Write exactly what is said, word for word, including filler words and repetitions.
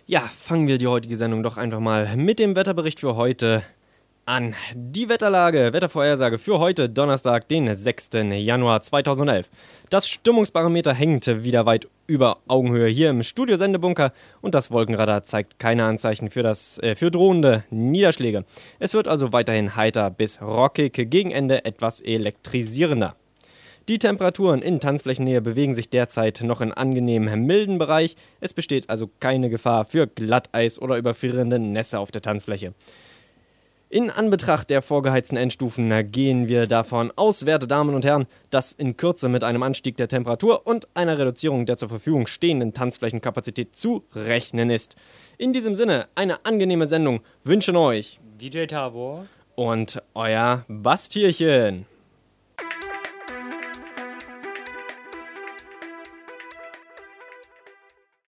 Ja, fangen wir die heutige Sendung doch einfach mal mit dem Wetterbericht für heute an. Die Wetterlage, Wettervorhersage für heute, Donnerstag, den sechsten Januar zweitausendelf. Das Stimmungsbarometer hängt wieder weit über Augenhöhe hier im Studio-Sendebunker und das Wolkenradar zeigt keine Anzeichen für, das, äh, für drohende Niederschläge. Es wird also weiterhin heiter bis rockig, gegen Ende etwas elektrisierender. Die Temperaturen in Tanzflächennähe bewegen sich derzeit noch in angenehm milden Bereich. Es besteht also keine Gefahr für Glatteis oder überfrierende Nässe auf der Tanzfläche. In Anbetracht der vorgeheizten Endstufen gehen wir davon aus, werte Damen und Herren, dass in Kürze mit einem Anstieg der Temperatur und einer Reduzierung der zur Verfügung stehenden Tanzflächenkapazität zu rechnen ist. In diesem Sinne, eine angenehme Sendung wünschen euch D J Tavor und euer Bastierchen.